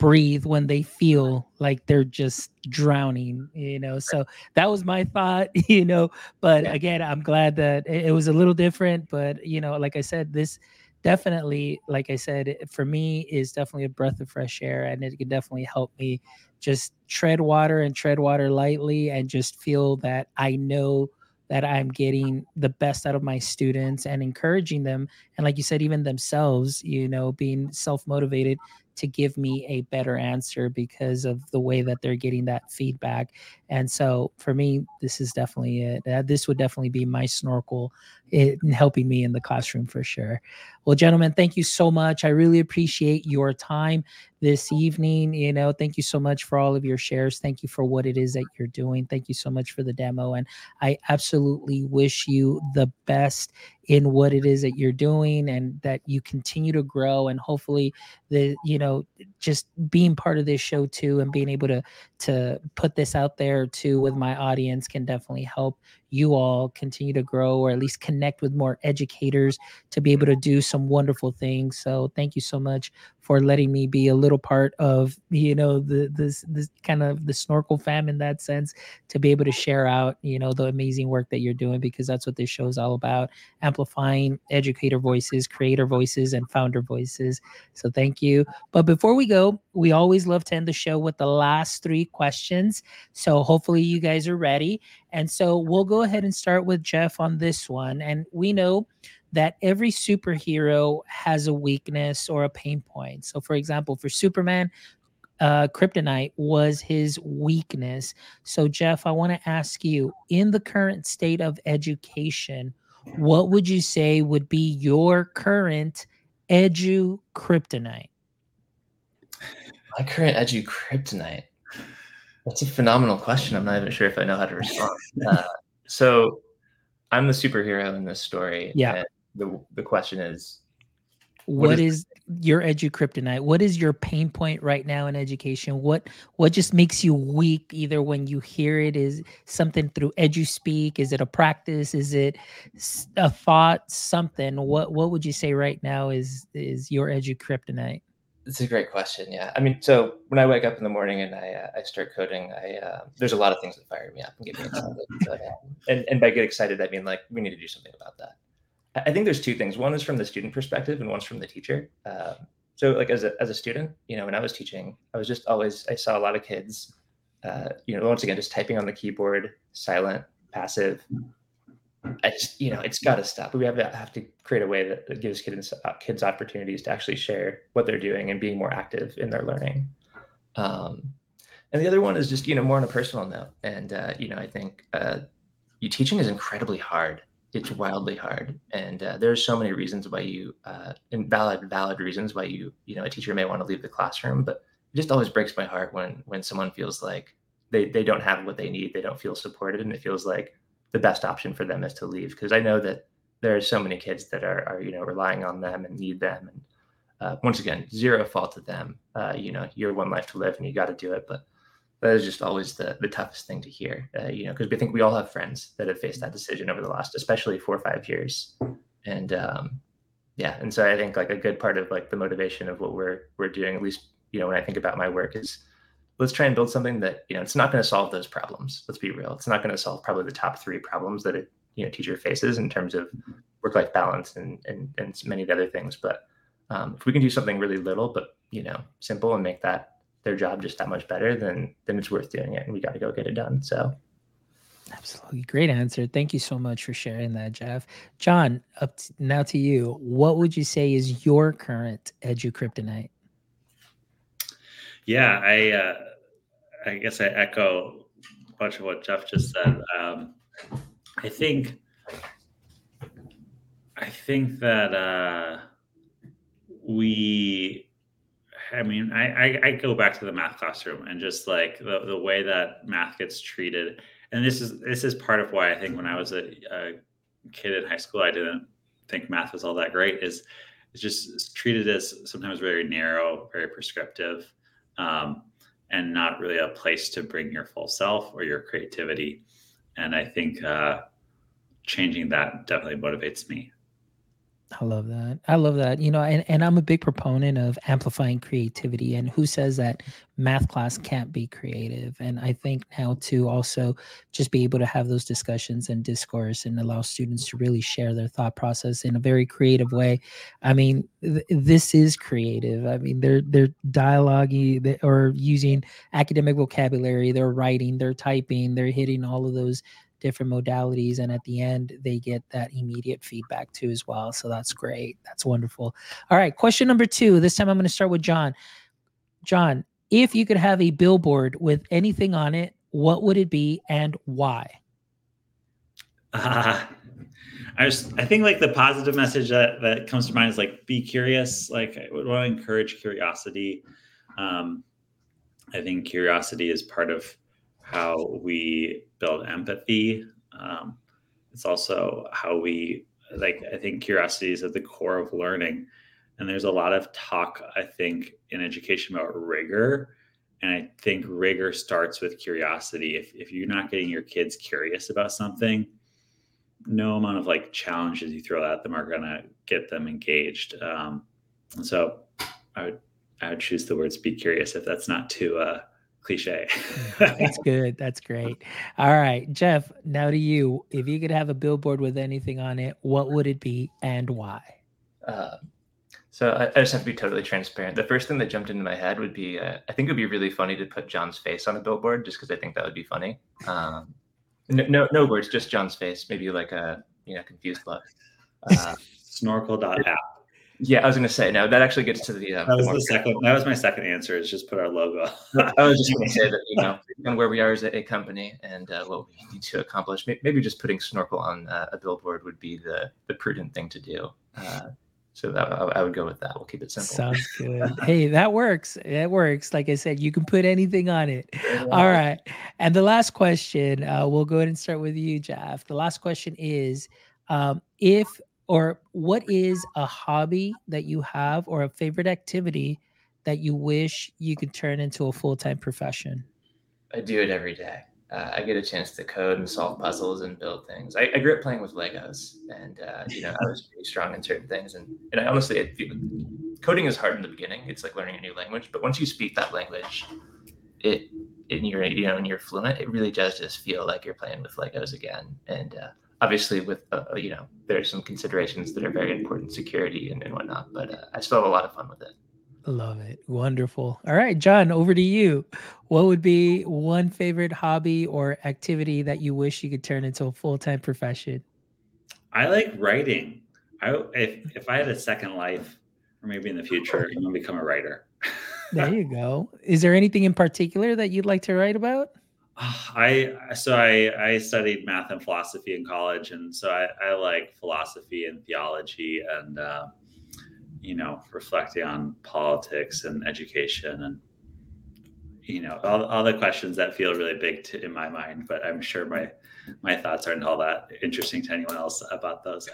breathe when they feel like they're just drowning, you know. So that was my thought, you know. But Yeah. again, I'm glad that it, it was a little different. But you know, like I said, this definitely, like I said, it- for me is definitely a breath of fresh air, and it can definitely help me just tread water and tread water lightly, and just feel that I know that I'm getting the best out of my students and encouraging them. And like you said, even themselves, you know, being self motivated to give me a better answer because of the way that they're getting that feedback. And so for me, this is definitely it. Uh, this would definitely be my snorkel in helping me in the classroom for sure. Well, gentlemen, thank you so much. I really appreciate your time this evening. You know, thank you so much for all of your shares. Thank you for what it is that you're doing. Thank you so much for the demo. And I absolutely wish you the best in what it is that you're doing, and that you continue to grow, and hopefully the, you know, just being part of this show too, and being able to to put this out there too with my audience can definitely help you all continue to grow, or at least connect with more educators to be able to do some wonderful things. So thank you so much for letting me be a little part of, you know, the this this kind of the snorkel fam in that sense, to be able to share out, you know, the amazing work that you're doing, because that's what this show is all about: amplifying educator voices, creator voices, and founder voices. So thank you. But before we go, we always love to end the show with the last three questions. So hopefully you guys are ready. And so we'll go ahead and start with Jeff on this one. And we know that every superhero has a weakness or a pain point. So for example, for Superman, uh, kryptonite was his weakness. So Jeff, I want to ask you, in the current state of education, what would you say would be your current edu kryptonite? My current edu kryptonite. That's a phenomenal question. I'm not even sure if I know how to respond. Uh, so I'm the superhero in this story. Yeah. And the the question is, what, what is, is your edu kryptonite? What is your pain point right now in education? What what just makes you weak, either when you hear it? Is something through edu speak? Is it a practice? Is it a thought? Something? What what would you say right now is is your edu kryptonite? It's a great question. Yeah. I mean, so when I wake up in the morning and I uh, I start coding, I uh, there's a lot of things that fire me up and get me excited. But, um, and, and by get excited, I mean, like, we need to do something about that. I think there's two things. One is from the student perspective, and one's from the teacher. Um, so like as a, as a student, you know, when I was teaching, I was just always, I saw a lot of kids, uh, you know, once again, just typing on the keyboard, silent, passive. I just, you know, it's got to stop. We have to have to create a way that, that gives kids uh, kids opportunities to actually share what they're doing and being more active in their learning. Um, and the other one is just, you know, more on a personal note. And, uh, you know, I think uh, you teaching is incredibly hard. It's wildly hard. And uh, there's so many reasons why you, uh, and valid, valid reasons why you, you know, a teacher may want to leave the classroom, but it just always breaks my heart when, when someone feels like they, they don't have what they need. They don't feel supported. And it feels like the best option for them is to leave. Cause I know that there are so many kids that are, are, you know, relying on them and need them. And uh, once again, zero fault to them. Uh, you know, you're one life to live and you got to do it. But that is just always the, the toughest thing to hear, uh, you know, because we think we all have friends that have faced that decision over the last, especially four or five years. And um, yeah, and so I think like a good part of like the motivation of what we're we're doing, at least, you know, when I think about my work, is let's try and build something that, you know, it's not going to solve those problems. Let's be real. It's not going to solve probably the top three problems that a, you know, teacher faces in terms of work-life balance and, and, and many of the other things. But um, if we can do something really little, but, you know, simple, and make that their job just that much better, then then it's worth doing it, and we got to go get it done. So absolutely great answer. Thank you so much for sharing that, Jeff. John, up to, now to you. What would you say is your current edu kryptonite? Yeah, I uh, I guess I echo a bunch of what Jeff just said. Um, I think I think that uh, we. I mean, I, I, I go back to the math classroom and just like the, the way that math gets treated. And this is this is part of why I think when I was a, a kid in high school, I didn't think math was all that great. Is it's just treated as sometimes very narrow, very prescriptive, um, and not really a place to bring your full self or your creativity. And I think uh, changing that definitely motivates me. I love that. I love that. You know, and, and I'm a big proponent of amplifying creativity. And who says that math class can't be creative? And I think now to also just be able to have those discussions and discourse and allow students to really share their thought process in a very creative way. I mean, th- this is creative. I mean, they're they're dialoguing they- or using academic vocabulary. They're writing. They're typing. They're hitting all of those different modalities, and at the end they get that immediate feedback too as well. So that's great. That's wonderful. All right, question number two. This time I'm going to start with John. John, if you could have a billboard with anything on it, what would it be and why? Uh, I just, I think like the positive message that, that comes to mind is like, be curious. Like I would want to encourage curiosity. Um, I think curiosity is part of how we build empathy. Um, it's also how we, like, I think curiosity is at the core of learning. And there's a lot of talk, I think, in education about rigor. And I think rigor starts with curiosity. If, if you're not getting your kids curious about something, no amount of like challenges you throw at them are going to get them engaged. Um, and so I would, I would choose the words be curious if that's not too uh, cliche. That's good. That's great. All right, Jeff, now to you. If you could have a billboard with anything on it, what would it be and why? Uh, so I, I just have to be totally transparent. The first thing that jumped into my head would be, uh, I think it would be really funny to put John's face on a billboard, just because I think that would be funny. Um, no, no, no words, just John's face. Maybe like a you know confused look. Uh, Snorkel dot app. Yeah, I was going to say, no, that actually gets to the... Um, that was the the second. That was my second answer, is just put our logo. I was just going to say that, you know, and where we are as a, a company and uh, what we need to accomplish, maybe just putting Snorkel on uh, a billboard would be the, the prudent thing to do. Uh, so that, I, I would go with that. We'll keep it simple. Sounds good. Hey, that works. It works. Like I said, you can put anything on it. Yeah. All right. And the last question, uh, we'll go ahead and start with you, Jeff. The last question is, um, if... or what is a hobby that you have or a favorite activity that you wish you could turn into a full-time profession? I do it every day. Uh, I get a chance to code and solve puzzles and build things. I, I grew up playing with Legos, and uh, you know I was pretty strong in certain things. And, and I honestly, it, coding is hard in the beginning. It's like learning a new language, but once you speak that language, it in your you know and you're fluent, it really does just feel like you're playing with Legos again. And uh, obviously, with uh, you know, there's some considerations that are very important, security and, and whatnot. But uh, I still have a lot of fun with it. Love it. Wonderful. All right, John, over to you. What would be one favorite hobby or activity that you wish you could turn into a full-time profession? I like writing. I if if I had a second life, or maybe in the future, I'm gonna become a writer. There you go. Is there anything in particular that you'd like to write about? I so I I studied math and philosophy in college, and so I, I like philosophy and theology, and uh, you know, reflecting on politics and education, and you know, all all the questions that feel really big to, in my mind. But I'm sure my my thoughts aren't all that interesting to anyone else about those.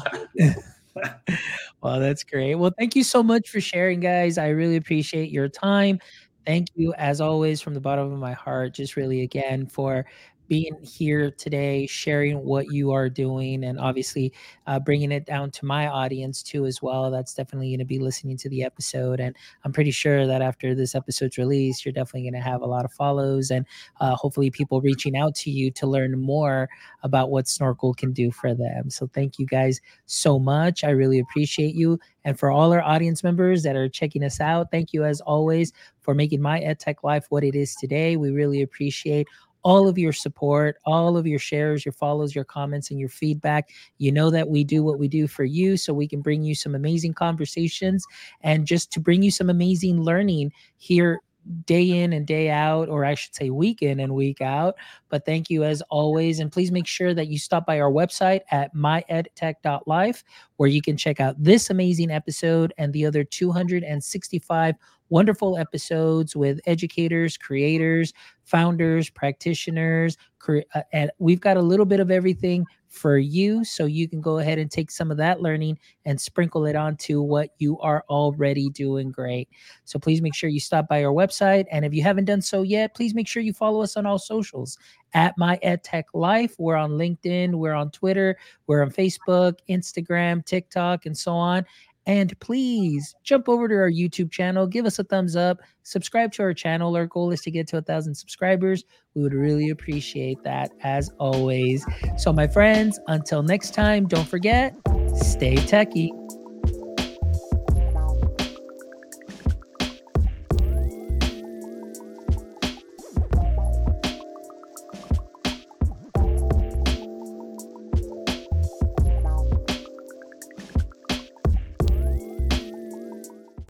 Well, that's great. Well, thank you so much for sharing, guys. I really appreciate your time. Thank you, as always, from the bottom of my heart, just really, again, for being here today, sharing what you are doing, and obviously uh, bringing it down to my audience too as well. That's definitely going to be listening to the episode. And I'm pretty sure that after this episode's release, you're definitely going to have a lot of follows and uh, hopefully people reaching out to you to learn more about what Snorkel can do for them. So thank you guys so much. I really appreciate you. And for all our audience members that are checking us out, thank you as always for making my EdTech Life what it is today. We really appreciate all of your support, all of your shares, your follows, your comments, and your feedback. You know that we do what we do for you so we can bring you some amazing conversations and just to bring you some amazing learning here day in and day out, or I should say week in and week out. But thank you as always. And please make sure that you stop by our website at my ed tech dot life, where you can check out this amazing episode and the other two hundred sixty-five wonderful episodes with educators, creators, founders, practitioners, uh, and we've got a little bit of everything for you, so you can go ahead and take some of that learning and sprinkle it onto what you are already doing great. So please make sure you stop by our website, and if you haven't done so yet, please make sure you follow us on all socials at My EdTech Life. We're on LinkedIn, we're on Twitter, we're on Facebook, Instagram, TikTok, and so on. And please jump over to our YouTube channel, give us a thumbs up, subscribe to our channel. Our goal is to get to a thousand subscribers. We would really appreciate that, as always. So my friends, until next time, don't forget, stay techie.